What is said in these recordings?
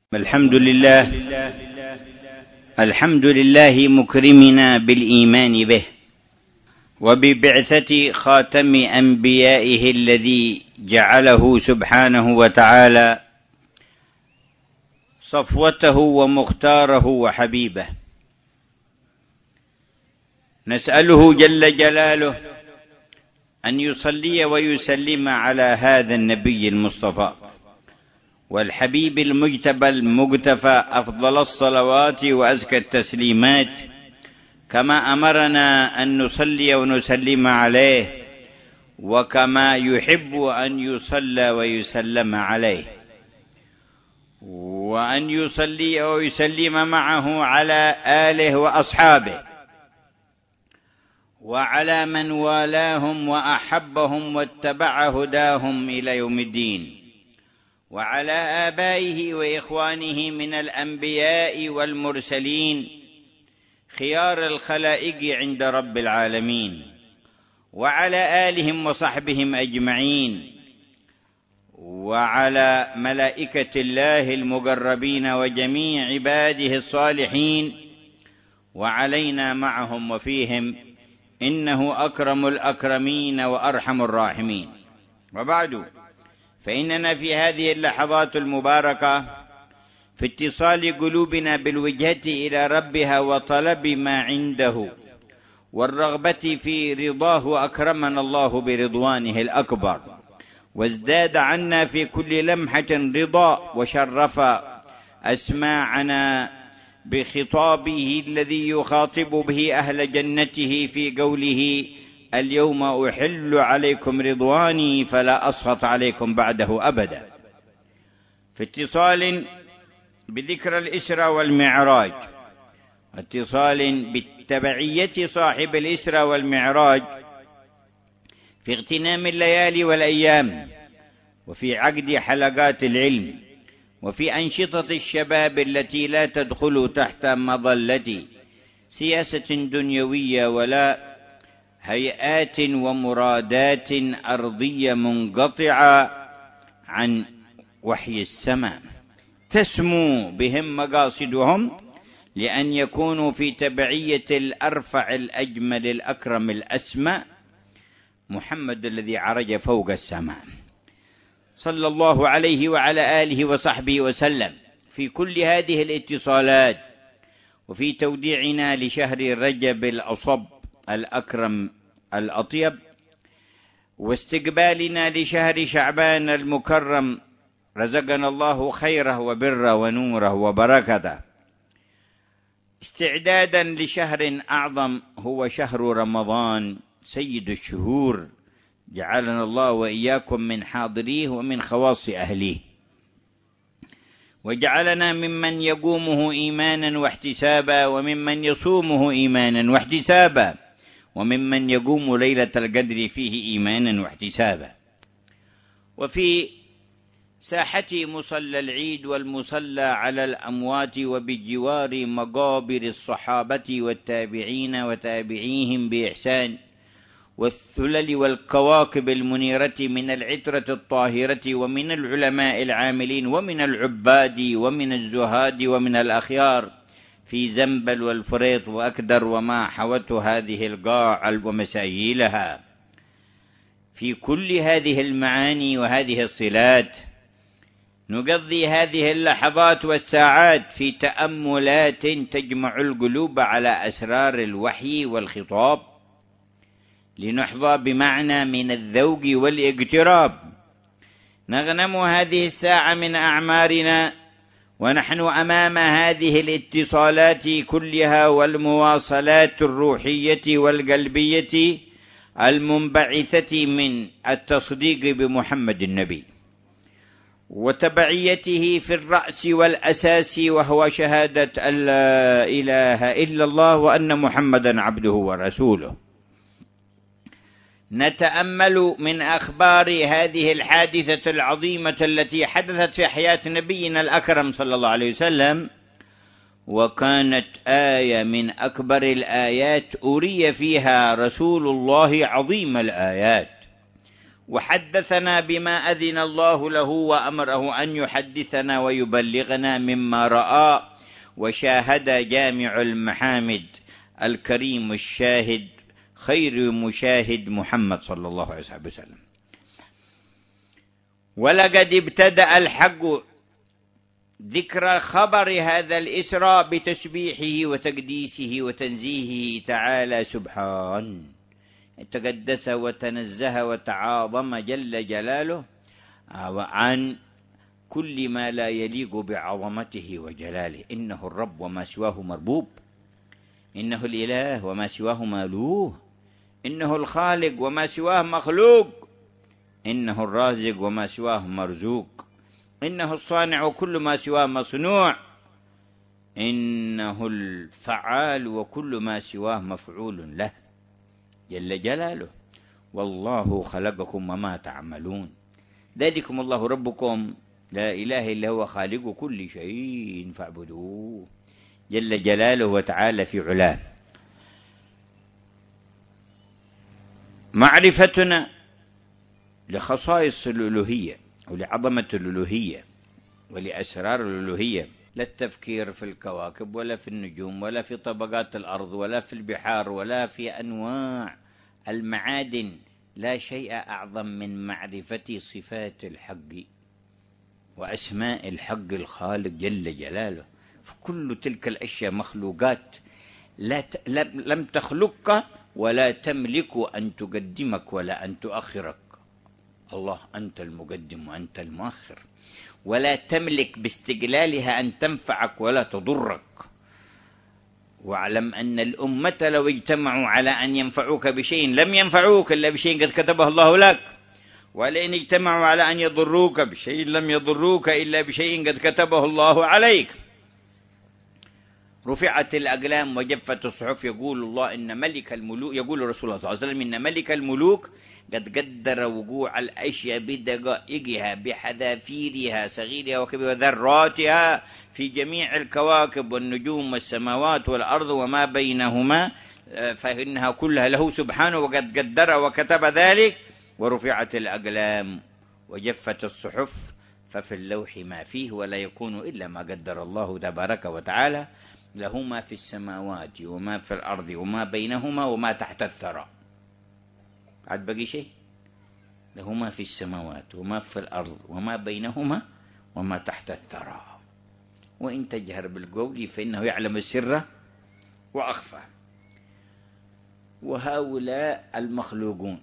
الحمد لله مكرمنا بالإيمان به وببعثة خاتم أنبيائه الذي جعله سبحانه وتعالى صفوته ومختاره وحبيبه. نسأله جل جلاله أن يصلي ويسلم على هذا النبي المصطفى والحبيب المجتبى المقتفى أفضل الصلوات وأزكى التسليمات، كما أمرنا أن نصلي ونسلم عليه وكما يحب أن يصلى ويسلم عليه، وأن يصلي ويسلم معه على آله وأصحابه وعلى من والاهم وأحبهم واتبع هداهم إلى يوم الدين، وعلى آبائه وإخوانه من الأنبياء والمرسلين خيار الخلائق عند رب العالمين، وعلى آلهم وصحبهم أجمعين، وعلى ملائكة الله المقربين وجميع عباده الصالحين، وعلينا معهم وفيهم، إنه أكرم الأكرمين وأرحم الراحمين. وبعد، فإننا في هذه اللحظات المباركة في اتصال قلوبنا بالوجهة إلى ربها وطلب ما عنده والرغبة في رضاه، أكرمنا الله برضوانه الأكبر وازداد عنا في كل لمحة رضا، وشرف أسماعنا بخطابه الذي يخاطب به أهل جنته في قوله: اليوم أحل عليكم رضواني فلا أسخط عليكم بعده أبدا. في اتصال بذكر الإسراء والمعراج، اتصال بالتبعية صاحب الإسراء والمعراج في اغتنام الليالي والأيام، وفي عقد حلقات العلم، وفي أنشطة الشباب التي لا تدخل تحت مظلة سياسة دنيوية ولا هيئات ومرادات أرضية منقطعة عن وحي السماء تسمو بهم مقاصدهم لأن يكونوا في تبعية الأرفع الأجمل الأكرم الأسمى محمد الذي عرج فوق السماء، صلى الله عليه وعلى آله وصحبه وسلم. في كل هذه الاتصالات وفي توديعنا لشهر رجب الأصب الأكرم الأطيب، واستقبالنا لشهر شعبان المكرم، رزقنا الله خيره وبره ونوره وبركته، استعدادا لشهر أعظم هو شهر رمضان سيد الشهور، جعلنا الله وإياكم من حاضريه ومن خواص أهليه، وجعلنا ممن يقومه إيمانا واحتسابا، وممن يصومه إيمانا واحتسابا، وممن يقوم ليلة القدر فيه إيمانا واحتسابا. وفي ساحة مصلى العيد والمصلى على الأموات وبجوار مقابر الصحابة والتابعين وتابعيهم بإحسان، والثلل والكواكب المنيرة من العترة الطاهرة ومن العلماء العاملين ومن العباد ومن الزهاد ومن الأخيار في زنبل والفريط وأكدر وما حوته هذه القاع ومسايلها. في كل هذه المعاني وهذه الصلات نقضي هذه اللحظات والساعات في تأملات تجمع القلوب على أسرار الوحي والخطاب، لنحظى بمعنى من الذوق والاقتراب. نغنم هذه الساعة من أعمارنا ونحن أمام هذه الاتصالات كلها والمواصلات الروحية والقلبية المنبعثة من التصديق بمحمد النبي وتبعيته في الرأس والأساس، وهو شهادة أن لا إله إلا الله وأن محمدا عبده ورسوله. نتأمل من أخبار هذه الحادثة العظيمة التي حدثت في حياة نبينا الأكرم صلى الله عليه وسلم، وكانت آية من أكبر الآيات أري فيها رسول الله عظيم الآيات، وحدثنا بما أذن الله له وأمره أن يحدثنا ويبلغنا مما رأى وشاهد جامع المحامد الكريم الشاهد خير مشاهد محمد صلى الله عليه وسلم. ولقد ابتدأ الحق ذكر خبر هذا الإسراء بتسبيحه وتقديسه وتنزيهه تعالى سبحان، تقدس وتنزه وتعاظم جل جلاله عن كل ما لا يليق بعظمته وجلاله. إنه الرب وما سواه مربوب، إنه الإله وما سواه مالوه، إنه الخالق وما سواه مخلوق، إنه الرازق وما سواه مرزوق، إنه الصانع وكل ما سواه مصنوع، إنه الفعال وكل ما سواه مفعول له جل جلاله. والله خلقكم وما تعملون، ذلكم الله ربكم لا إله إلا هو خالق كل شيء فاعبدوه جل جلاله وتعالى في علاه. معرفتنا لخصائص الألوهية ولعظمة الألوهية ولأسرار الألوهية، لا التفكير في الكواكب ولا في النجوم ولا في طبقات الأرض ولا في البحار ولا في أنواع المعادن، لا شيء أعظم من معرفة صفات الحق وأسماء الحق الخالق جل جلاله. فكل تلك الأشياء مخلوقات لم تخلقك ولا تملك أن تقدمك ولا أن تؤخرك. الله أنت المقدم وأنت المؤخر، ولا تملك باستقلالها أن تنفعك ولا تضرك. واعلم أن الأمة لو اجتمعوا على أن ينفعوك بشيء لم ينفعوك إلا بشيء قد كتبه الله لك، ولئن اجتمعوا على أن يضروك بشيء لم يضروك إلا بشيء قد كتبه الله عليك. رفعت الأقلام وجفت الصحف، يقول الله إن ملك الملوك، يقول رسول الله صلى الله عليه وسلم إن ملك الملوك قد قدر وقوع الأشياء بدقائقها بحذافيرها صغيرها وكبيرها وذراتها في جميع الكواكب والنجوم والسماوات والأرض وما بينهما، فإنها كلها له سبحانه وقد قدر وكتب ذلك. ورفعت الأقلام وجفت الصحف، ففي اللوح ما فيه ولا يكون إلا ما قدر الله تبارك وتعالى. له ما في السماوات وما في الأرض وما بينهما وما تحت الثرى. عاد بقي شيء؟ له ما في السماوات وما في الأرض وما بينهما وما تحت الثرى. وإن تجهر بالقول فإنه يعلم السر وأخفى. وهؤلاء المخلوقون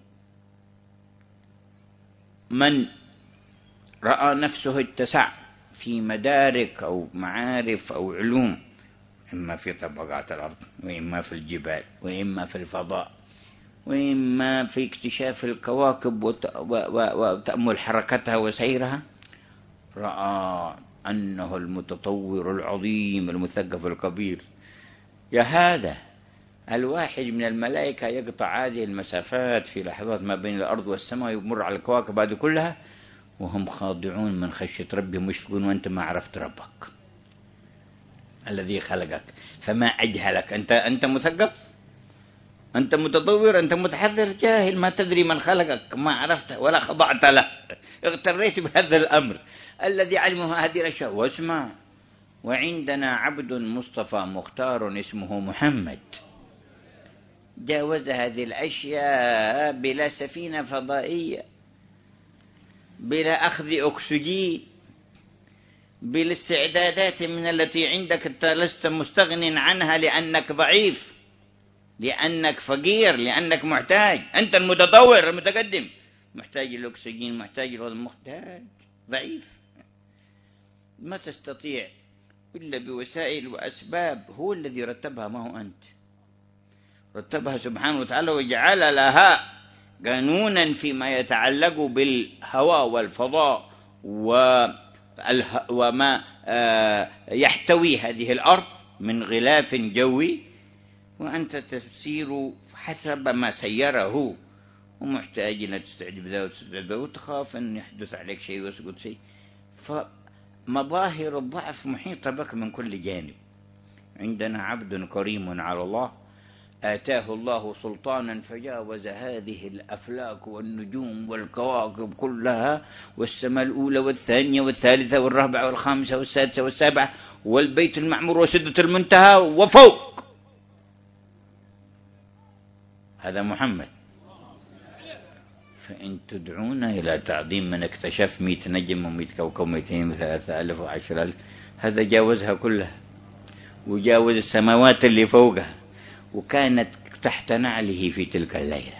من رأى نفسه اتسع في مدارك أو معارف أو علوم، إما في طبقات الأرض وإما في الجبال وإما في الفضاء وإما في اكتشاف الكواكب وتأمل حركتها وسيرها، رأى أنه المتطور العظيم المثقف الكبير. يا هذا الواحد من الملائكة يقطع هذه المسافات في لحظات ما بين الأرض والسماء، يمر على الكواكب هذه كلها وهم خاضعون من خشية ربهم مشفقون، وأنت ما عرفت ربك الذي خلقك. فما أجهلك؟ أنت مثقف، أنت متطور، أنت متحذر، جاهل، ما تدري من خلقك، ما عرفت ولا خضعت له، اغتريت بهذا الأمر الذي علمه هذه الأشياء. واسمع، وعندنا عبد مصطفى مختار اسمه محمد، جاوز هذه الأشياء بلا سفينة فضائية، بلا أخذ أكسجين، بالاستعدادات من التي عندك أنت لست مستغن عنها، لأنك ضعيف، لأنك فقير، لأنك محتاج. أنت المتطور المتقدم محتاج الأكسجين، محتاج الوضع، محتاج، ضعيف، ما تستطيع إلا بوسائل وأسباب هو الذي رتبها، ما هو أنت. رتبها سبحانه وتعالى وجعل لها قانونا فيما يتعلق بالهواء والفضاء وما يحتوي هذه الأرض من غلاف جوي، وأنت تسير حسب ما سيره، ومحتاج أن تستعد بذا وتستعد بذا وتخاف أن يحدث عليك شيء ويسقط شيء. فمظاهر الضعف محيطة بك من كل جانب. عندنا عبد كريم على الله آتاه الله سلطانا فجاوز هذه الأفلاك والنجوم والكواكب كلها، والسماء الأولى والثانية والثالثة والرابعة والخامسة والسادسة والسابعة والبيت المعمور وسدرة المنتهى وفوق. هذا محمد. فإن تدعونا إلى تعظيم من اكتشف 100 نجم و100 كوكب و200 و3000 و10000، هذا جاوزها كلها وجاوز السماوات اللي فوقها، وكانت تحت نعله في تلك الليلة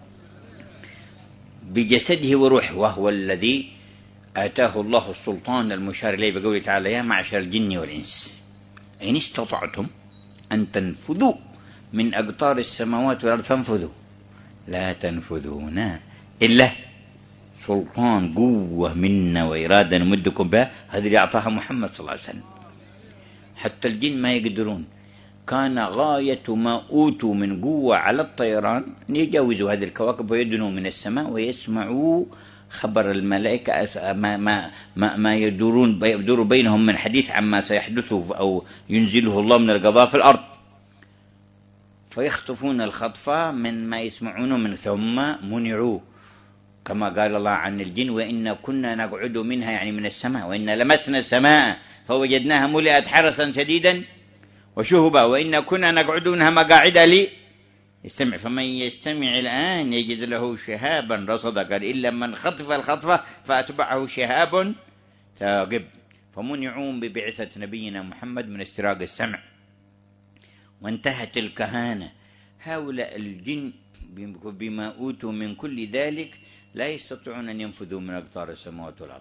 بجسده وروحه، وهو الذي آتاه الله السلطان المشار إليه بقوله تعالى: يا معشر الجن والإنس إن استطعتم أن تنفذوا من أقطار السماوات والأرض فانفذوا لا تنفذون إلا سلطان قوة منا وإرادة نمدكم بها. هذه اللي أعطاها محمد صلى الله عليه وسلم. حتى الجن ما يقدرون. كان غاية ما أوتوا من قوة على الطيران أن يجاوزوا هذه الكواكب ويدنوا من السماء ويسمعوا خبر الملائكة ما يدور بينهم من حديث عما سيحدث أو ينزله الله من القضاء في الأرض، فيخطفون الخطفة من ما يسمعونه من ثم منعوا، كما قال الله عن الجن: وإنا كنا نقعد منها، يعني من السماء، وإنا لمسنا السماء فوجدناها ملئت حرسا شديدا وشهبا وإنا كنا نقعد منها مقاعد يستمع، فمن يستمع الآن يجد له شهابا رصدا. قال: إلا من خطف الخطفة فأتبعه شهاب ثاقب. فمنعون ببعثة نبينا محمد من استراق السمع، وانتهت الكهانة. هؤلاء الجن بما أوتوا من كل ذلك لا يستطيعون أن ينفذوا من أقطار السماوات والأرض،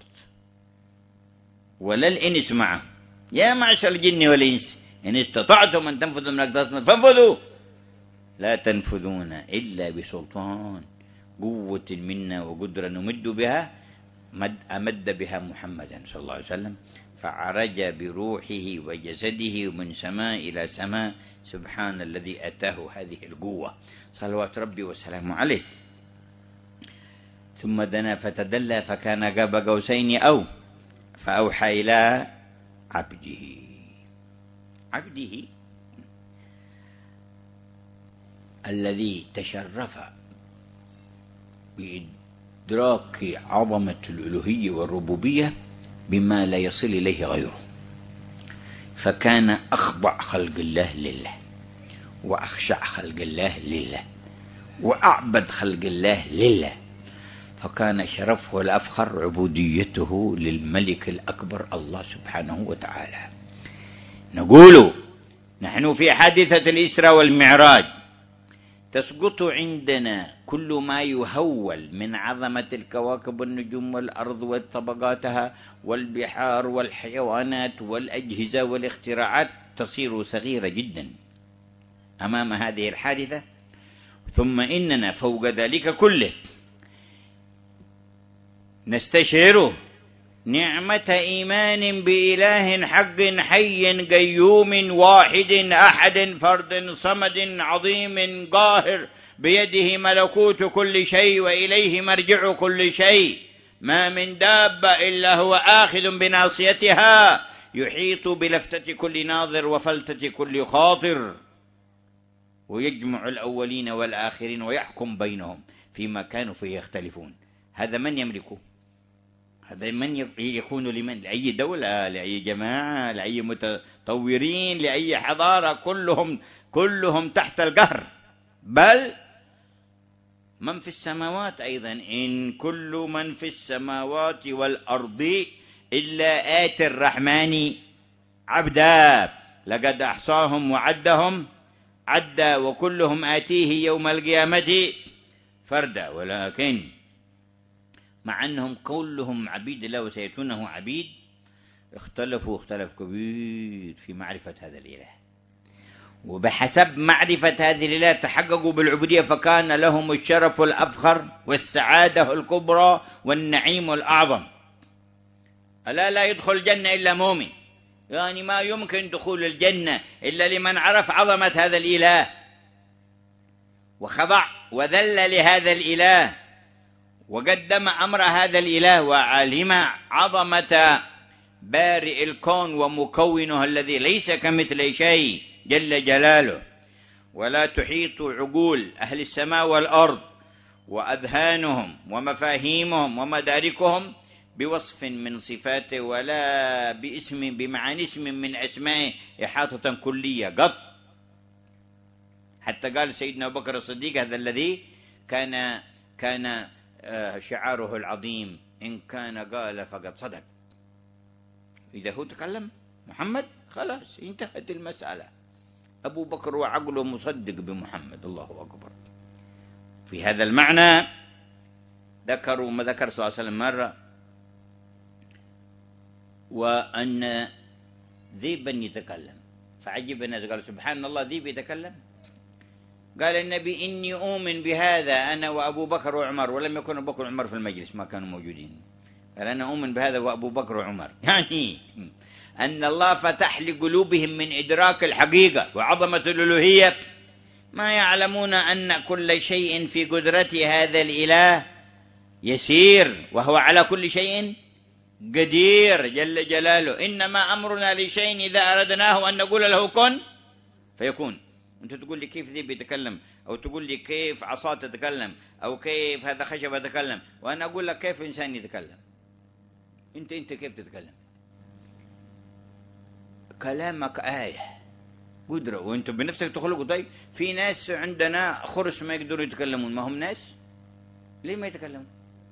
ولا الإنس معه. يا معشر الجن والإنس إن استطعتم أن تنفذوا من أقطار السماوات فانفذوا لا تنفذون إلا بسلطان، قوة منا وقدرة نمد بها، أمد بها محمدا صلى الله عليه وسلم، فعرج بروحه وجسده من سماء إلى سماء. سبحان الذي أتاه هذه القوة، صلوات ربي وسلامه عليه. ثم دنا فتدلى فكان قاب قوسين أو فأوحى إلى عبده الذي تشرف بإدراك عظمة الألوهية والربوبية بما لا يصل إليه غيره، فكان أخضع خلق الله لله، وأخشع خلق الله لله، وأعبد خلق الله لله، فكان شرفه الأفخر عبوديته للملك الأكبر الله سبحانه وتعالى. نقول نحن في حادثة الإسراء والمعراج تسقط عندنا كل ما يهول من عظمة الكواكب والنجوم والأرض وطبقاتها والبحار والحيوانات والأجهزة والاختراعات، تصير صغيرة جدا أمام هذه الحادثة. ثم إننا فوق ذلك كله نستشعر نعمة إيمان بإله حق حي قيوم واحد أحد فرد صمد عظيم قاهر بيده ملكوت كل شيء وإليه مرجع كل شيء، ما من دابة إلا هو آخذ بناصيتها، يحيط بلفتة كل ناظر وفلتة كل خاطر، ويجمع الأولين والآخرين ويحكم بينهم فيما كانوا فيه يختلفون. هذا من يملكه؟ هذا من يكون لمن؟ لأي دولة، لأي جماعة، لأي متطورين، لأي حضارة، كلهم تحت القهر. بل من في السماوات أيضا: إن كل من في السماوات والأرض إلا آتي الرحمن عبدا لقد أحصاهم وعدهم عدا وكلهم آتيه يوم القيامة فردا. ولكن مع أنهم كلهم عبيد الله وسيكونه عبيد، اختلفوا اختلاف كبير في معرفة هذا الإله، وبحسب معرفة هذه الإله تحققوا بالعبودية، فكان لهم الشرف الأفخر والسعادة الكبرى والنعيم الأعظم. ألا لا يدخل الجنة إلا مؤمن، يعني ما يمكن دخول الجنة إلا لمن عرف عظمة هذا الإله وخضع وذل لهذا الإله وقدم أمر هذا الإله وعلم عظمة بارئ الكون ومكونه الذي ليس كمثل شيء جل جلاله. ولا تحيط عقول أهل السماء والأرض وأذهانهم ومفاهيمهم ومداركهم بوصف من صفاته ولا بمعنى اسم من أسمائه إحاطة كلية قط. حتى قال سيدنا أبو بكر الصديق هذا الذي كان شعاره العظيم: إن كان قال فقد صدق. إذا هو تكلم محمد خلاص انتهت المسألة. أبو بكر وعقله مصدق بمحمد. الله أكبر. في هذا المعنى ذكروا ما ذكر صلى الله عليه وسلم مرة، وأن ذيبا يتكلم، فعجب الناس قالوا: سبحان الله، ذيب يتكلم؟ قال النبي: إني أؤمن بهذا أنا وأبو بكر وعمر، ولم يكن أبو بكر وعمر في المجلس، ما كانوا موجودين. قال: أنا أؤمن بهذا وأبو بكر وعمر، يعني أن الله فتح لقلوبهم من إدراك الحقيقة وعظمة الألوهية ما يعلمون أن كل شيء في قدرة هذا الإله يسير، وهو على كل شيء قدير جل جلاله. إنما أمرنا لشيء إذا أردناه أن نقول له كن فيكون. أنت تقول لي كيف ذي بيتكلم، أو تقول لي كيف عصا تتكلم، أو كيف هذا خشب يتكلم، وأنا أقول لك كيف إنسان يتكلم. أنت كيف تتكلم؟ كلامك آية قدرة، وأنت بنفسك تخلقه. طيب في ناس عندنا خرس ما يقدروا يتكلمون، ما هم ناس؟ ليه ما يتكلمون؟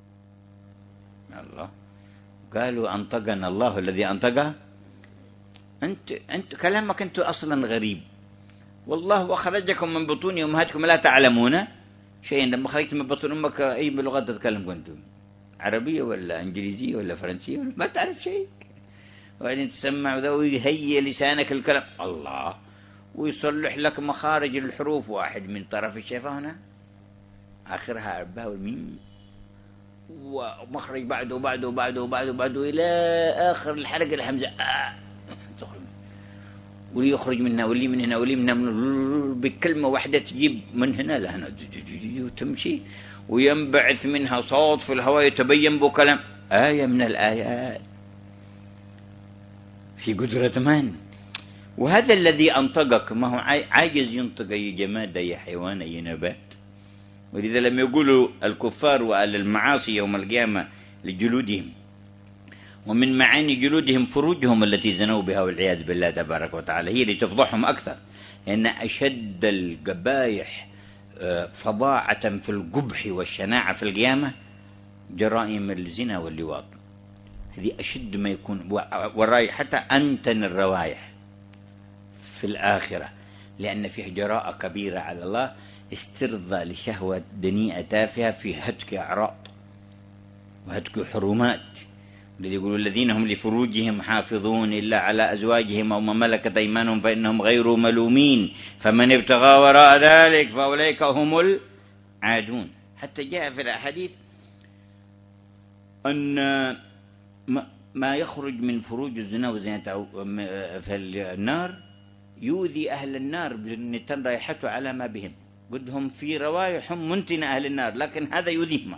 الله قالوا: أنطقنا الله الذي أنطقها. أنت كلامك أنت أصلا غريب. والله أخرجكم من بطون أمهاتكم لا تعلمون شيئا. لما خرجت من بطون أمك أي بلغات تتكلم كنتم؟ عربية ولا إنجليزية ولا فرنسية؟ ما تعرف شيء. وبعدين تسمع ذا ويهيئ لسانك الكلام الله، ويصلح لك مخارج الحروف، واحد من طرف الشفة هنا آخرها أربعة والميم، ومخرج بعده إلى آخر الحلقة الحمزة ويخرج منها واللي من هنا واللي من هنا، بكلمة واحدة تجيب من هنا لهنا وتمشي، وينبعث منها صوت في الهواء يتبين بكلام. آية من الآيات في قدرة من؟ وهذا الذي أنطقك ما هو عاجز ينطق أي جماد أي حيوان أي نبات. ولذا لم يقولوا الكفار وأهل المعاصي يوم القيامة لجلودهم، ومن معاني جلودهم فروجهم التي زنوا بها والعياذ بالله تبارك وتعالى، هي اللي تفضحهم أكثر، لأن أشد القبائح فظاعة في القبح والشناعة في القيامة جرائم الزنا واللواط. هذه أشد ما يكون، والرائح حتى أنتن الروائح في الآخرة، لأن فيه جراءة كبيرة على الله، استرضى لشهوة دنيئة تافهة في هتك أعراض وهتك حرمات. الذي يقولوا: الذين هم لفروجهم حافظون إلا على أزواجهم أو ما ملكت أيمانهم فإنهم غير ملومين فمن ابتغى وراء ذلك فأولئك هم العادون. حتى جاء في الأحاديث أن ما يخرج من فروج الزنا وزينته في النار يؤذي أهل النار بأن رائحته على ما بهم، قدهم في روايحهم منتنة أهل النار، لكن هذا يؤذيهم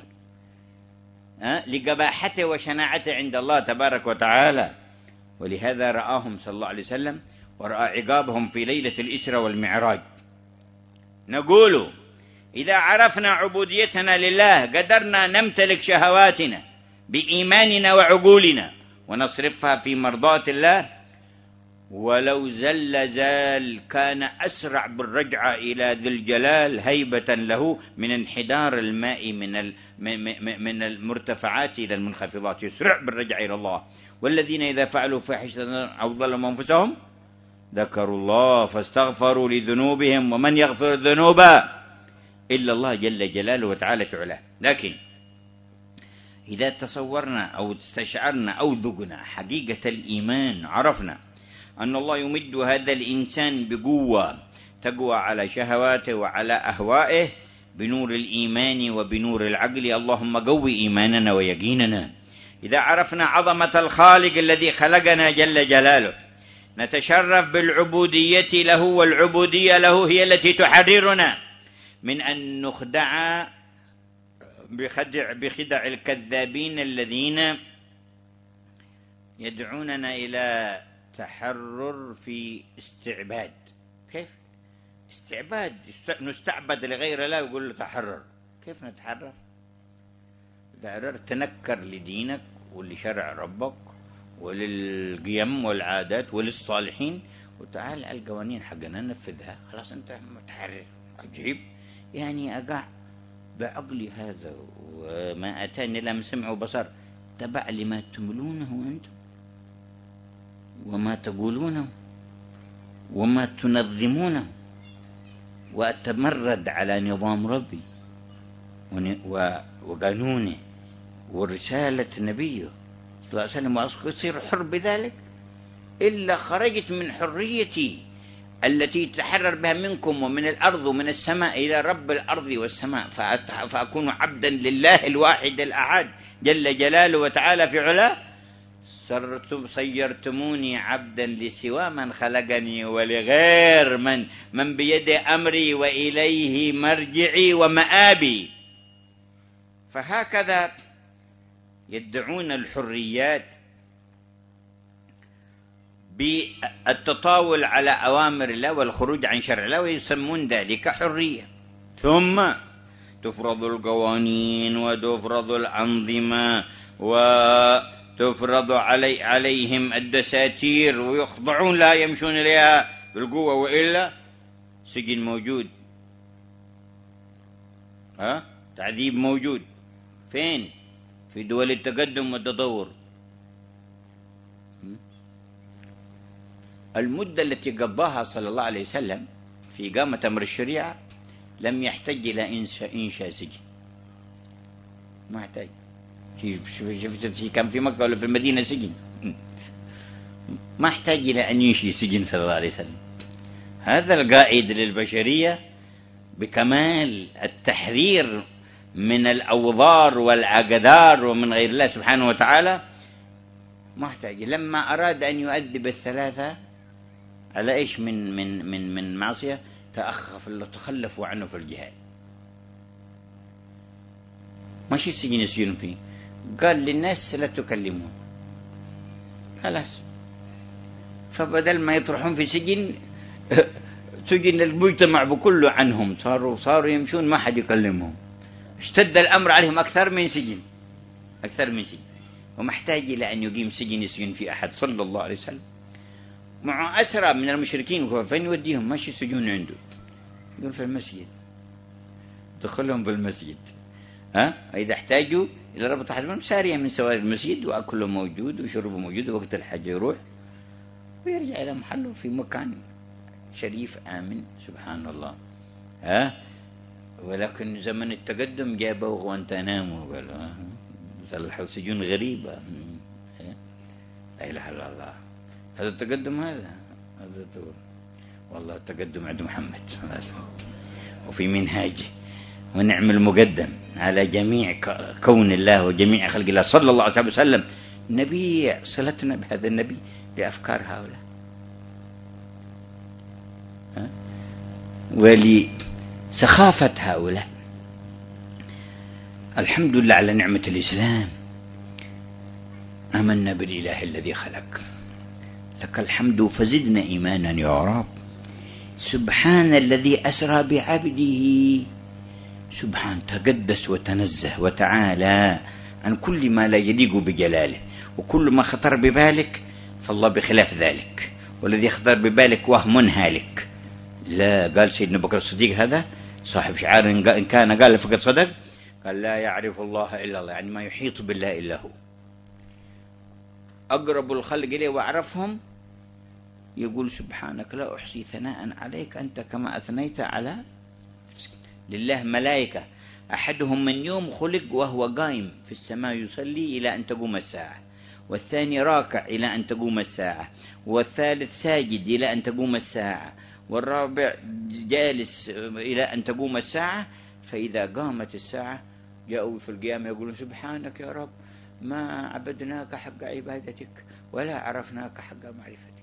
لقباحته وشناعته عند الله تبارك وتعالى. ولهذا رآهم صلى الله عليه وسلم ورأى عقابهم في ليلة الإسرى والمعراج. نقول: إذا عرفنا عبوديتنا لله قدرنا نمتلك شهواتنا بإيماننا وعقولنا ونصرفها في مرضاة الله، ولو زال كان أسرع بالرجعة إلى ذي الجلال هيبة له من انحدار الماء من المرتفعات إلى المنخفضات، يسرع بالرجعة إلى الله. والذين إذا فعلوا فاحشة أو ظلموا أنفسهم ذكروا الله فاستغفروا لذنوبهم ومن يغفر الذنوب إلا الله جل جلاله وتعالى في علاه. لكن إذا تصورنا أو استشعرنا أو ذقنا حقيقة الإيمان، عرفنا أن الله يمد هذا الإنسان بقوة تقوى على شهواته وعلى أهوائه بنور الإيمان وبنور العقل. اللهم قوي إيماننا ويقيننا. إذا عرفنا عظمة الخالق الذي خلقنا جل جلاله نتشرف بالعبودية له، والعبودية له هي التي تحررنا من أن نخدع بخدع الكذابين الذين يدعوننا إلى تحرر في استعباد. كيف استعباد، نستعبد لغير الله، يقول له تحرر. كيف نتحرر؟ تحرر تنكر لدينك ولشرع ربك وللقيم والعادات وللصالحين، وتعال على القوانين حقنا ننفذها، خلاص انت متحرر. عجيب، يعني أقع بعقلي هذا وما أتاني إلا من سمع وبصر تبع لما تملونه أنتم وما تقولونه وما تنظمونه، وأتمرد على نظام ربي وقانونه ورسالة نبيه صلى الله عليه وسلم، وأصير حر بذلك؟ إلا خرجت من حريتي التي تحرر بها منكم ومن الأرض ومن السماء إلى رب الأرض والسماء، فأكون عبدا لله الواحد الأحد جل جلاله وتعالى في علاه. صيرتموني عبدا لسوى من خلقني ولغير من بيد أمري وإليه مرجعي ومآبي. فهكذا يدعون الحريات بالتطاول على أوامر الله والخروج عن شرع الله، ويسمون ذلك حرية. ثم تفرض القوانين وتفرض الأنظمة وتفرض عليهم الدساتير ويخضعون لا يمشون إليها بالقوة، وإلا سجن موجود، تعذيب موجود. فين؟ في دول التقدم والتطور. المدة التي قضاها صلى الله عليه وسلم في إقامة أمر الشريعة لم يحتاج إلى إنشاء سجن، ما يحتاج. شفت كان في مكة ولا في المدينة سجن؟ ما يحتاج إلى أن ينشئ سجن صلى الله عليه وسلم. هذا القائد للبشرية بكمال التحرير من الأوضار والأقدار ومن غير الله سبحانه وتعالى، ما يحتاج. لما أراد أن يؤدب الثلاثة على إيش من معصية، تخلفوا عنه في الجهاد، ماشي السجن يسجنون فيه، قال للناس لا تكلمون، خلاص. فبدل ما يطرحون في سجن سجن المجتمع بكله عنهم، صاروا يمشون ما حد يكلمهم. اشتد الأمر عليهم أكثر من سجن، ومحتاج إلى أن يقيم سجن يسجن في أحد صلى الله عليه وسلم. مع أسرى من المشركين، فين يوديهم؟ ماشي سجون عنده، يقول في المسجد، دخلهم بالمسجد. إذا احتاجوا إلى ربط أحد منهم سارية من سواري المسجد، وأكله موجود وشربه موجود، ووقت الحج يروح ويرجع إلى محله في مكان شريف آمن. سبحان الله. ولكن زمن التقدم جابوا غوانتنامو، قالوا صلحوا سجون غريبة. لا إله إلا الله. هذا التقدم، هذا والله التقدم عند محمد وفي منهاجه، ونعم المقدم على جميع كون الله وجميع خلق الله صلى الله عليه وسلم. نبي صلتنا بهذا النبي لأفكار هؤلاء، ولسخافة هؤلاء. الحمد لله على نعمة الإسلام، آمنا بالإله الذي خلق، لك الحمد فزدنا إيمانا يا رب. سبحان الذي أسرى بعبده، سبحان تقدس وتنزه وتعالى عن كل ما لا يليق بجلاله، وكل ما خطر ببالك فالله بخلاف ذلك، والذي خطر ببالك وهم هالك. لا، قال سيدنا بكر الصديق هذا صاحب شعار إن كان قال فقد صدق، قال لا يعرف الله إلا الله، يعني ما يحيط بالله إلا هو. أقرب الخلق إليه وأعرفهم، يقول سبحانك لا أحصي ثناء عليك أنت كما أثنيت على. لله ملائكة، أحدهم من يوم خلق وهو قائم في السماء يصلي إلى أن تقوم الساعة، والثاني راكع إلى أن تقوم الساعة، والثالث ساجد إلى أن تقوم الساعة، والرابع جالس إلى أن تقوم الساعة. فإذا قامت الساعة جاءوا في القيامة يقولون سبحانك يا رب ما عبدناك حق عبادتك ولا عرفناك حق معرفتك.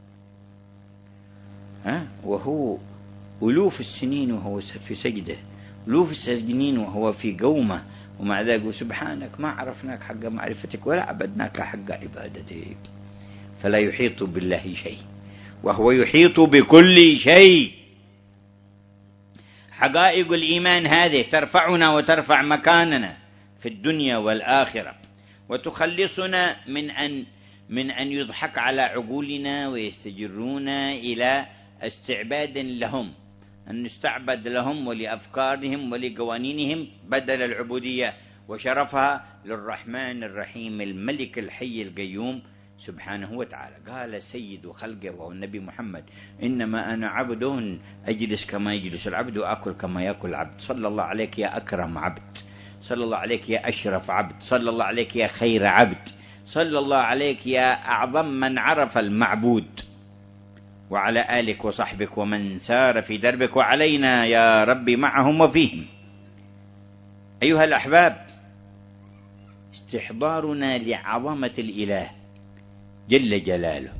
وهو ألوف السنين وهو في سجده، ألوف السنين وهو في قومه، ومع ذلك سبحانك ما عرفناك حق معرفتك ولا عبدناك حق عبادتك. فلا يحيط بالله شيء، وهو يحيط بكل شيء. حقائق الإيمان هذه ترفعنا وترفع مكاننا في الدنيا والآخرة، وتخلصنا من أن يضحك على عقولنا ويستجرونا إلى استعباد لهم، أن نستعبد لهم ولأفكارهم ولقوانينهم بدل العبودية وشرفها للرحمن الرحيم الملك الحي القيوم سبحانه وتعالى. قال سيد خلقه وهو النبي محمد: إنما أنا عبد أجلس كما يجلس العبد وأكل كما يأكل العبد. صلى الله عليك يا أكرم عبد، صلى الله عليك يا أشرف عبد، صلى الله عليك يا خير عبد، صلى الله عليك يا أعظم من عرف المعبود، وعلى آلك وصحبك ومن سار في دربك، وعلينا يا رب معهم وفيهم. أيها الأحباب، استحضارنا لعظمة الإله جل جلاله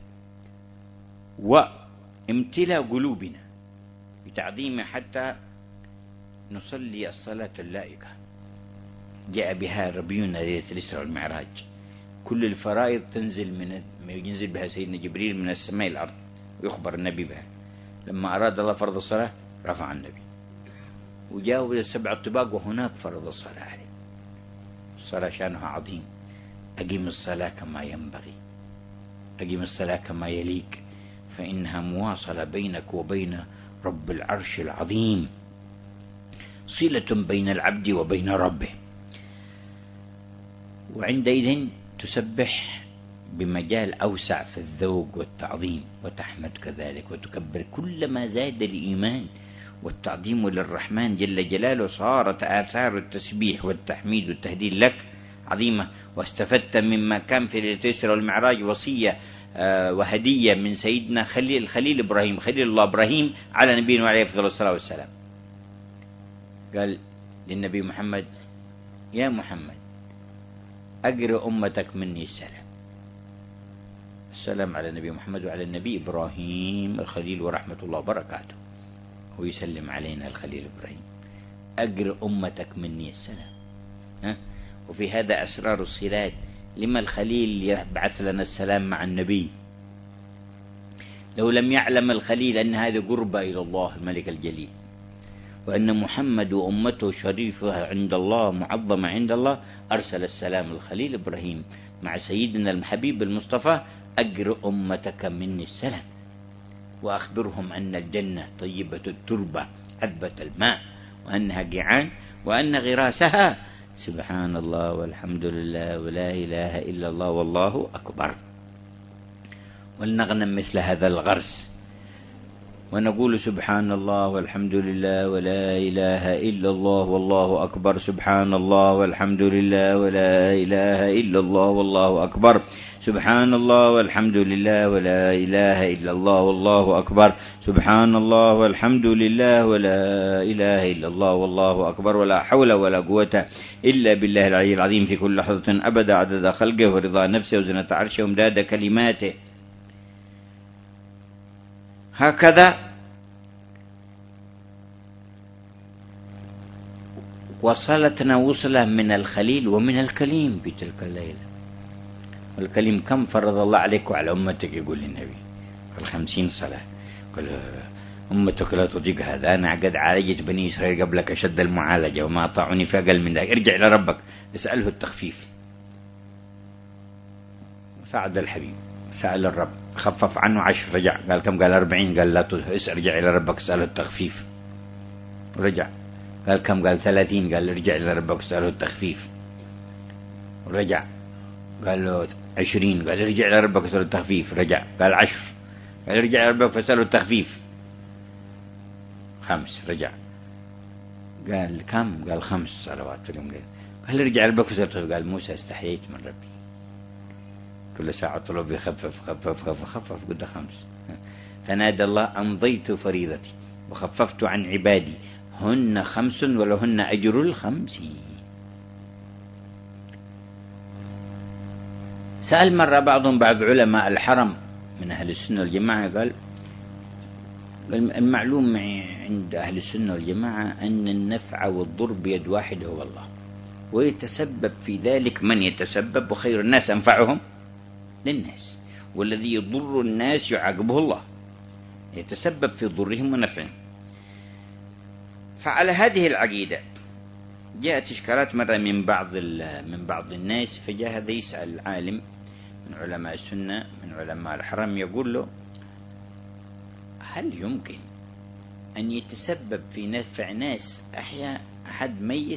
وامتلاء قلوبنا بتعظيمه حتى نصلي الصلاة اللائقة جاء بها ربينا ليلة الإسراء والمعراج. كل الفرائض ينزل بها سيدنا جبريل من السماء إلى الأرض ويخبر النبي بها. لما أراد الله فرض الصلاة رفع النبي وجاءوا إلى السبع الطباق وهناك فرض الصلاة عليه. الصلاة شأنها عظيم. أقيم الصلاة كما ينبغي، أقيم الصلاة كما يليق، فإنها مواصلة بينك وبين رب العرش العظيم، صلة بين العبد وبين ربه. وعندئذ تسبح بمجال أوسع في الذوق والتعظيم، وتحمد كذلك وتكبر. كلما زاد الإيمان والتعظيم للرحمن جل جلاله صارت آثار التسبيح والتحميد والتهليل لك عظيمة. واستفدت مما كان في ليلة الإسراء والمعراج وصية وهدية من سيدنا خليل إبراهيم، خليل الله إبراهيم على نبينا عليه أفضل الصلاة والسلام. قال للنبي محمد: يا محمد أقرأ أمتك مني السلام. السلام على النبي محمد وعلى النبي إبراهيم الخليل ورحمة الله وبركاته، ويسلم علينا الخليل إبراهيم. أقرأ أمتك مني السلام. وفي هذا أسرار الصلات. لما الخليل يبعث لنا السلام مع النبي؟ لو لم يعلم الخليل أن هذه قربة إلى الله الملك الجليل، وأن محمد وأمته شريفة عند الله معظمة عند الله، أرسل السلام الخليل إبراهيم مع سيدنا الحبيب المصطفى: أقرأ أمتك مني السلام وأخبرهم أن الجنة طيبة التربة عذبة الماء، وأنها جيعان، وأن غراسها سبحان الله والحمد لله ولا إله إلا الله والله أكبر. ولنغنم مثل هذا الغرس ونقول سبحان الله والحمد لله ولا إله إلا الله والله أكبر، سبحان الله والحمد لله ولا إله إلا الله والله أكبر، سبحان الله والحمد لله ولا إله إلا الله والله أكبر، سبحان الله والحمد لله ولا إله إلا الله والله أكبر، ولا حول ولا قوة إلا بالله العلي العظيم في كل لحظة أبدا عدد خلقه ورضا نفسه وزنة عرشه ومداد كلماته. هكذا وصلتنا وصلة من الخليل ومن الكليم في تلك الليلة. والكليم: كم فرض الله عليك وعلى أمتك؟ يقول النبي: 50 صلاة. قال: أمتك لا تطيق هذا، أنا قد عالجت بني إسرائيل قبلك أشد المعالجة وما أطاعوني في أقل من ذلك. ارجع إلى ربك اسأله التخفيف. ساعد الحبيب، سأل الرب، خفف عنه 10، رجع. قال: كم؟ قال: 40. قال: لا ارجع إلى ربك اسأله التخفيف. رجع. قال: كم؟ قال: 30. قال: ارجع إلى ربك اسأله التخفيف. رجع. قال له 20. قال: ارجع إلى ربك اسأله التخفيف. رجع. قال: 10. قال: ارجع إلى ربك فاسأله التخفيف. 5. رجع. قال: كم؟ قال: 5 صلوات في اليوم. قال: ارجع إلى ربك فاسأله التخفيف. قال: موسى استحييت من ربي، كل ساعة طلب يخفف خفف خفف خفف قد 5. فنادى الله: أمضيت فريضتي وخففت عن عبادي، هن 5 ولهن أجر 50. سأل مرة بعض علماء الحرم من أهل السنة والجماعة، قال: المعلوم عند أهل السنة والجماعة أن النفع والضر بيد واحد هو الله، ويتسبب في ذلك من يتسبب، وخير الناس أنفعهم للناس، والذي يضر الناس يعاقبه الله، يتسبب في ضرهم ونفعهم. فعلى هذه العقيدة جاءت إشكالات مرة من بعض الناس، فجاء هذا يسأل عالم من علماء السنة من علماء الحرم، يقول له: هل يمكن أن يتسبب في نفع ناس أحياء أحد ميت؟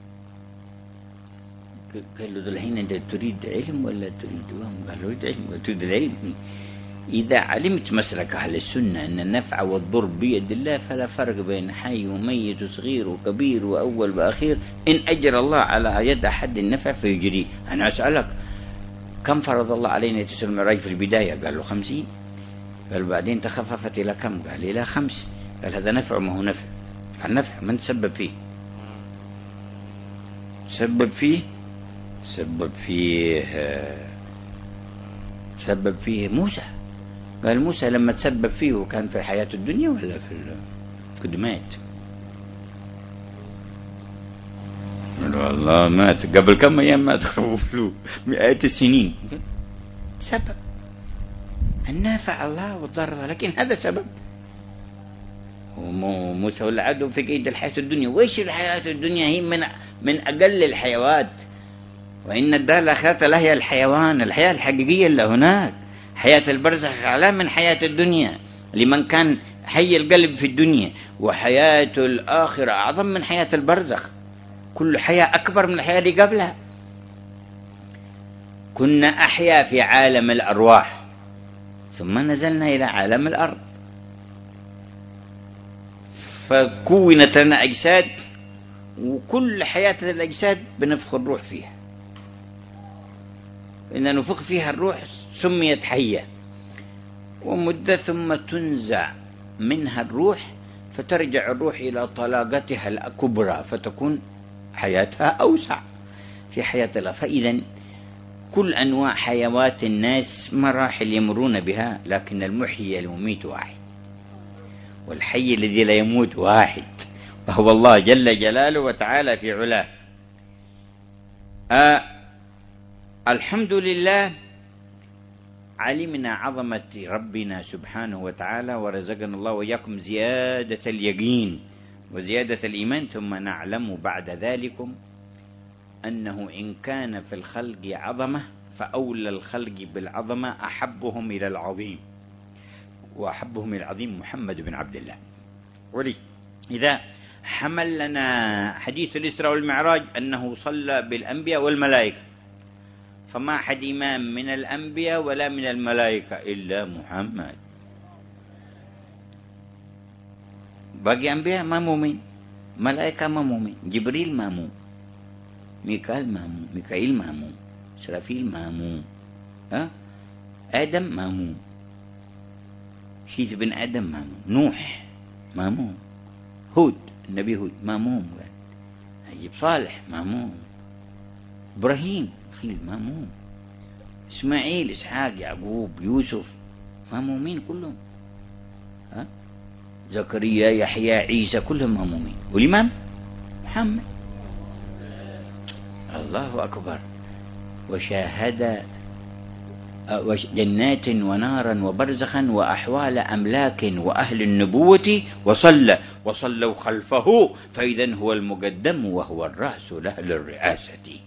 قال له: الحين أنت تريد علم ولا تريد وهم؟ قال له: أريد علم. تريد العلم؟ إذا علمت مسلك أهل السنة أن النفع والضر بيد الله، فلا فرق بين حي وميت وصغير وكبير وأول وأخير، إن أجر الله على يد أحد النفع فيجريه. أنا أسألك: كم فرض الله علينا تسل المعراج في البداية؟ قال له: 50. قال: بعدين تخففت إلى كم؟ قال: إلى 5. قال: هذا نفع ما هو نفع. النفع من تسبب فيه؟ سبب فيه موسى. قال: موسى لما تسبب فيه وكان في حياة الدنيا ولا في القدمات؟ قال: والله مات قبل كم أيام، مات قبل مئات السنين. سبب النافع الله والضر، لكن هذا سبب. وموسى والعدو في قيد الحياة الدنيا. وإيش الحياة الدنيا؟ هي من أقل الحيوات، وإن الدار الآخرة لهي الحيوان، الحياة الحقيقية اللي هناك. حياة البرزخ أعلى من حياة الدنيا لمن كان حي القلب في الدنيا، وحياة الآخرة أعظم من حياة البرزخ. كل حياة أكبر من الحياة اللي قبلها. كنا أحيا في عالم الأرواح، ثم نزلنا إلى عالم الأرض، فكونت لنا أجساد، وكل حياة الأجساد بنفخ الروح فيها. إن نفخ فيها الروح سميت حية، ومدة ثم تنزع منها الروح، فترجع الروح إلى طلاقتها الكبرى، فتكون حياتها أوسع في حياة الله. فإذا كل أنواع حيوات الناس مراحل يمرون بها، لكن المحيي المميت واحد، والحي الذي لا يموت واحد، وهو الله جل جلاله وتعالى في علاه. الحمد لله، علمنا عظمة ربنا سبحانه وتعالى، ورزقنا الله وإياكم زيادة اليقين وزيادة الإيمان. ثم نعلم بعد ذلكم أنه إن كان في الخلق عظمة، فأولى الخلق بالعظمة أحبهم إلى العظيم، وأحبهم إلى العظيم محمد بن عبد الله. إذا حمل لنا حديث الإسراء والمعراج أنه صلى بالأنبياء والملائكة، فما أحد إمام من الأنبياء ولا من الملائكة إلا محمد. باقي أنبياء ما مؤمن، ملائكة ما مؤمن، جبريل مامون، ميكائيل مامون، إسرافيل مامون، آدم مامون، شيث بن آدم مامون، نوح مامون، هود النبي هود مامون، أيوب صالح مامون، إبراهيم خليل مامون، إسماعيل إسحاق يعقوب يوسف مامومين كلهم، زكريا يحيى عيسى كلهم مامومين. والإمام محمد. الله أكبر. وشاهد جنات ونارا وبرزخا وأحوال أملاك وأهل النبوة، وصلوا خلفه، فإذا هو المقدم وهو الرأس لأهل الرئاسة.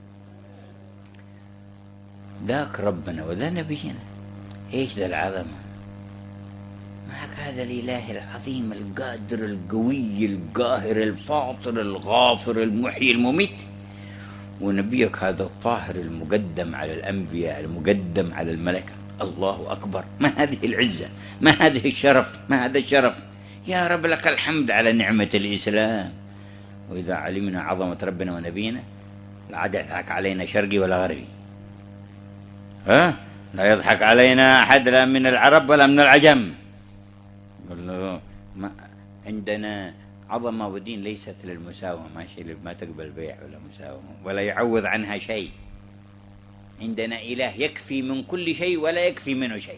ذاك ربنا وذا نبينا. إيش ذا العظمة؟ معك هذا الإله العظيم القادر القوي القاهر الفاطر الغافر المحيي المميت، ونبيك هذا الطاهر المقدم على الأنبياء المقدم على الملائكة. الله أكبر. ما هذه العزة، ما هذه الشرف، ما هذا الشرف. يا رب لك الحمد على نعمة الإسلام. وإذا علمنا عظمة ربنا ونبينا لا عاد يضحك علينا شرقي ولا غربي، لا يضحك علينا أحد لا من العرب ولا من العجم. عندنا عظمة ودين ليست للمساومة، ما تقبل بيع ولا مساومة ولا يعوض عنها شيء. عندنا إله يكفي من كل شيء ولا يكفي منه شيء،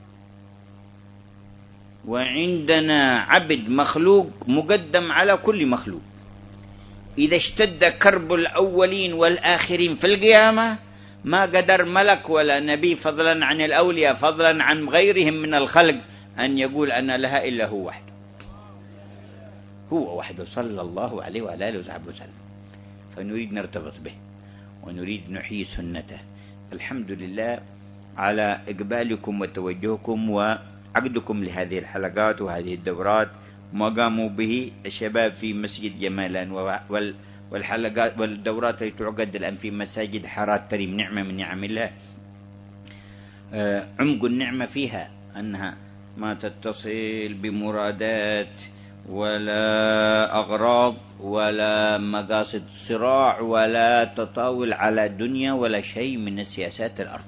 وعندنا عبد مخلوق مقدم على كل مخلوق. إذا اشتد كرب الأولين والآخرين في القيامة، ما قدر ملك ولا نبي فضلا عن الأولياء فضلا عن غيرهم من الخلق أن يقول أنا لها إلا هو وحده. هو وحده صلى الله عليه وعلى آله وصحبه وسلم، فنريد نرتبط به ونريد نحيي سنته. الحمد لله على إقبالكم وتوجهكم وعقدكم لهذه الحلقات وهذه الدورات، ما قاموا به الشباب في مسجد جمالان، والحلقات والدورات التي تعقد الآن في مساجد حارات تريم، نعمة من نعم الله. عمق النعمة فيها أنها ما تتصل بمرادات ولا أغراض ولا مقاصد صراع ولا تطاول على دنيا ولا شيء من السياسات الأرض،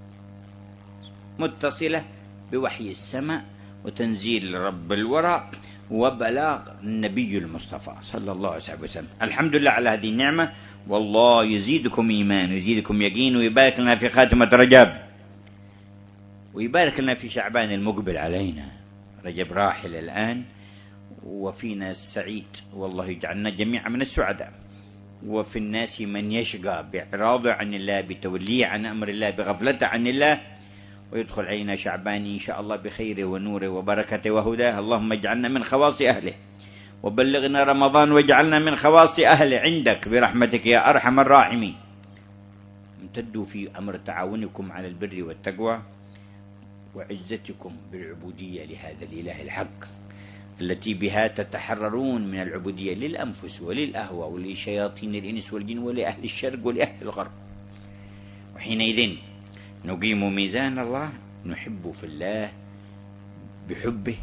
متصلة بوحي السماء وتنزيل رب الورى وبلاغ النبي المصطفى صلى الله عليه وسلم. الحمد لله على هذه النعمة، والله يزيدكم إيمان ويزيدكم يقين ويبارك لنا في خاتمة رجب، ويبارك لنا في شعبان المقبل علينا. رجب راحل الآن وفينا السعيد، والله يجعلنا جميعا من السعداء. وفي الناس من يشقى بإعراضه عن الله، بتوليه عن أمر الله، بغفلته عن الله، ويدخل علينا شعبان إن شاء الله بخيره ونوره وبركته وهداه. اللهم اجعلنا من خواص أهله، وبلغنا رمضان واجعلنا من خواص أهله عندك برحمتك يا أرحم الراحمين. امتدوا في أمر تعاونكم على البر والتقوى وعزتكم بالعبودية لهذا الإله الحق، التي بها تتحررون من العبودية للأنفس وللأهوى ولشياطين الإنس والجن ولأهل الشرق ولأهل الغرب. وحينئذ نقيم ميزان الله، نحب في الله بحبه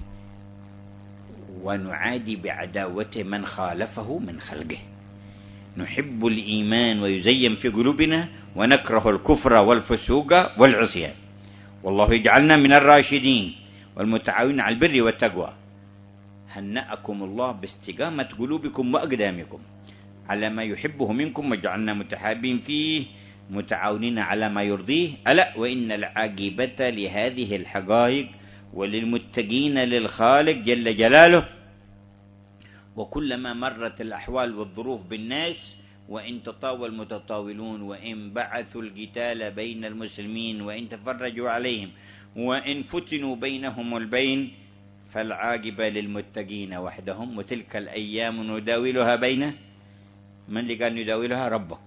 ونعادي بعداوته من خالفه من خلقه. نحب الإيمان ويزين في قلوبنا، ونكره الكفر والفسوق والعصيان. والله يجعلنا من الراشدين والمتعاونين على البر والتقوى. هنأكم الله باستقامة قلوبكم وأقدامكم على ما يحبه منكم، وجعلنا متحابين فيه متعاونين على ما يرضيه. ألا وإن العاقبة لهذه الحقائق وللمتقين للخالق جل جلاله. وكلما مرت الأحوال والظروف بالناس، وإن تطاول متطاولون، وإن بعثوا القتال بين المسلمين، وإن تفرجوا عليهم، وإن فتنوا بينهم البين، فالعاقبة للمتقين وحدهم. وتلك الأيام نداولها بين من اللي قال نداولها؟ ربك.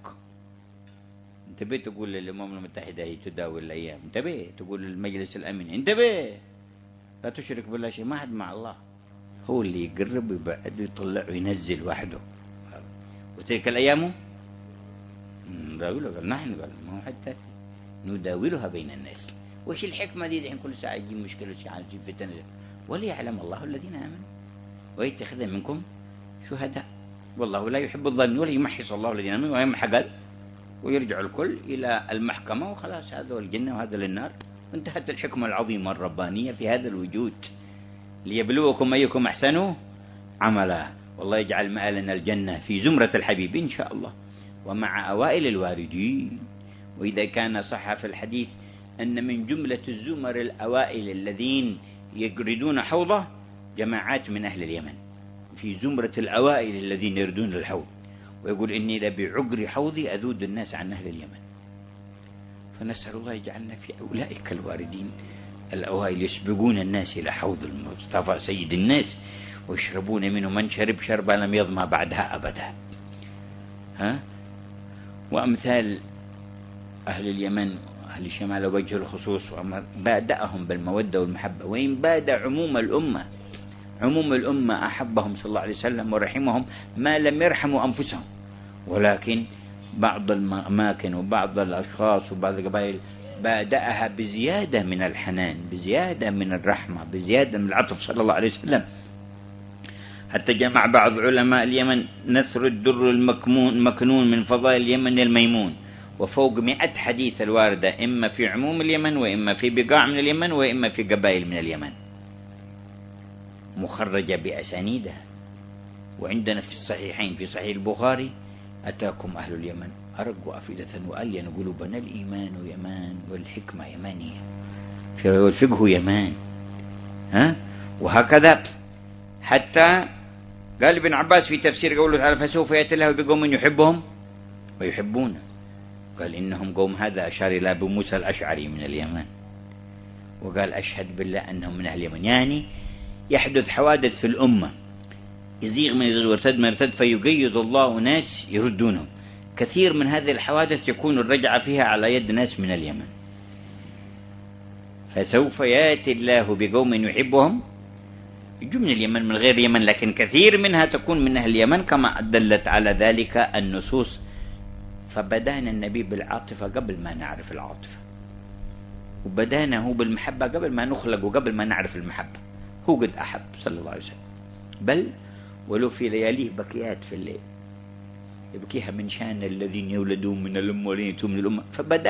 انتبه تقول للأمم المتحدة هي تداول الأيام، انتبه تقول للمجلس الأمن انتبه، لا تشرك بالله شيء، ما حد مع الله، هو اللي يقرب ويبعد ويطلع وينزل وحده. وتلك الأيام نداولها، قال نحن، قال ما هو حتى نداولها بين الناس. وش الحكمة دي الحين كل ساعة يجي مشكلة شيء في فتنة؟ وليعلم الله الذين آمنوا ويتخذ منكم شهداء، والله لا يحب الظالمين، ولا يمحص الله الذين آمنوا ويمحق، ويرجع الكل إلى المحكمة وخلاص، هذا الجنة وهذا للنار. انتهت الحكمة العظيمة الربانية في هذا الوجود، ليبلوكم أيكم أحسن عملا. والله يجعل مآلنا الجنة في زمرة الحبيب إن شاء الله، ومع أوائل الواردين. وإذا كان صح في الحديث أن من جملة الزمر الأوائل الذين يجردون حوضه جماعات من أهل اليمن، في زمرة الأوائل الذين يردون الحوض، ويقول إني لبعقر حوضي أذود الناس عن أهل اليمن. فنسأل الله يجعلنا في أولئك الواردين الأوائل، يسبقون الناس إلى حوض المصطفى سيد الناس، ويشربون منه من شرب شربا لم يظمأ بعدها أبدا. وأمثال أهل اليمن أهل الشمال وجه الخصوص، بادأهم بالمودة والمحبة، وإن باد عموم الأمة أحبهم صلى الله عليه وسلم ورحمهم ما لم يرحموا أنفسهم. ولكن بعض الأماكن وبعض الأشخاص وبعض القبائل بادأها بزيادة من الحنان، بزيادة من الرحمة، بزيادة من العطف صلى الله عليه وسلم، حتى جمع بعض علماء اليمن نثر الدر المكنون من فضائل اليمن الميمون، وفوق 100 حديث الواردة إما في عموم اليمن، وإما في بقاع من اليمن، وإما في قبائل من اليمن، مخرجة بأسانيدها. وعندنا في الصحيحين في صحيح البخاري: أتاكم أهل اليمن أرقوا أفئدة وألين قلوبنا، الإيمان يمان والحكمة يمانية، والفقه يمان. وهكذا حتى قال ابن عباس في تفسير قوله تعالى: فسوف يأتي الله بقوم يحبهم ويحبونه، قال إنهم قوم، هذا أشار إلى أبو موسى الأشعري من اليمن، وقال أشهد بالله أنهم من أهل اليمن. يعني يحدث حوادث في الأمة يزيغ من يرتد من يرتد، فيقيد الله ناس يردونهم. كثير من هذه الحوادث تكون الرجعة فيها على يد ناس من اليمن. فسوف يأتي الله بقوم يحبهم، يجوا من اليمن من غير اليمن، لكن كثير منها تكون من أهل اليمن كما دلت على ذلك النصوص. فبدأنا النبي بالعاطفة قبل ما نعرف العاطفة، وبدأنا هو بالمحبة قبل ما نخلق وقبل ما نعرف المحبة. هو قد أحب صلى الله عليه وسلم، بل ولو في لياليه بكيات في الليل يبكيها من شان الذين يولدون من الأم وليتوا من الأمة.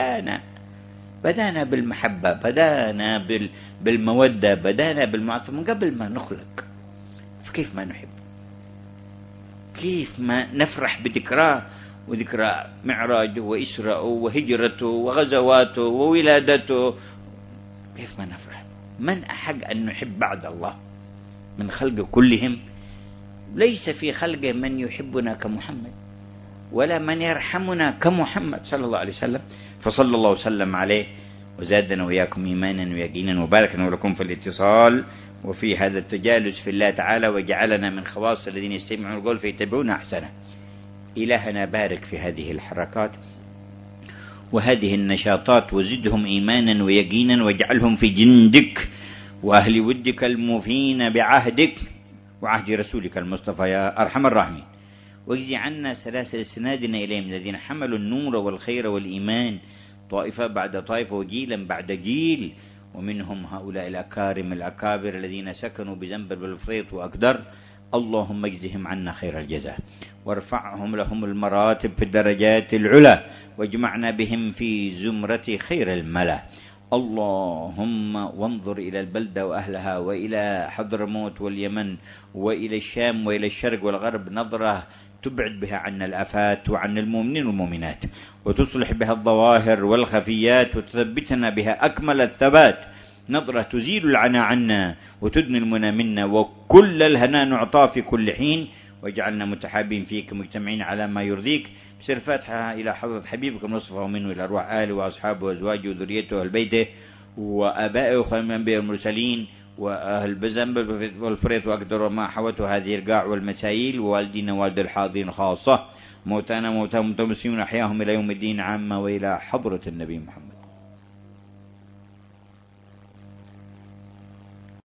بدأنا بالمحبة، بدأنا بالمودة، بدأنا بالمعاطفة من قبل ما نخلق. فكيف ما نحب؟ كيف ما نفرح بذكراه وذكرى معراجه وإسراءه وهجرته وغزواته وولادته؟ كيف ما نفرح؟ من أحق أن نحب بعد الله من خلقه كلهم؟ ليس في خلقه من يحبنا كمحمد، ولا من يرحمنا كمحمد صلى الله عليه وسلم. فصلى الله وسلم عليه وزادنا وإياكم إيمانا ويقينا وباركنا ولكم في الاتصال وفي هذا التجالس في الله تعالى، وجعلنا من خواص الذين يستمعون القول فيتبعون أحسنه. إلهنا بارك في هذه الحركات وهذه النشاطات، وزدهم إيمانا ويقينا، واجعلهم في جندك وأهل ودك الموفين بعهدك وعهد رسولك المصطفى يا أرحم الراحمين. واجزي عنا سلاسل استنادنا إليهم الذين حملوا النور والخير والإيمان طائفة بعد طائفة وجيلا بعد جيل، ومنهم هؤلاء الأكارم الأكابر الذين سكنوا بذنب والفريط وأقدر. اللهم اجزهم عنا خير الجزاء، وارفعهم لهم المراتب في الدرجات العلى، واجمعنا بهم في زمرة خير الملا. اللهم وانظر إلى البلدة وأهلها، وإلى حضرموت واليمن، وإلى الشام، وإلى الشرق والغرب نظرة تبعد بها عنا الآفات وعن المؤمنين والمؤمنات، وتصلح بها الظواهر والخفيات، وتثبتنا بها أكمل الثبات. نظرة تزيل العنا عنا وتدني المنى منا، وكل الهنا نعطى في كل حين. واجعلنا متحابين فيك مجتمعين على ما يرضيك. بسر فاتحة إلى حضرة حبيبك المصطفى ومنه إلى أرواح آله وأصحابه وأزواجه وذريته وأهل بيته وآبائه وخير من أنبياء المرسلين وأهل بزنب والفريط وأقدر ما حوته هذه القاع والمسائل، ووالدينا والد الحاضرين خاصة، موتانا موتى المسلمين أحياهم إلى يوم الدين عامة، وإلى حضرة النبي محمد.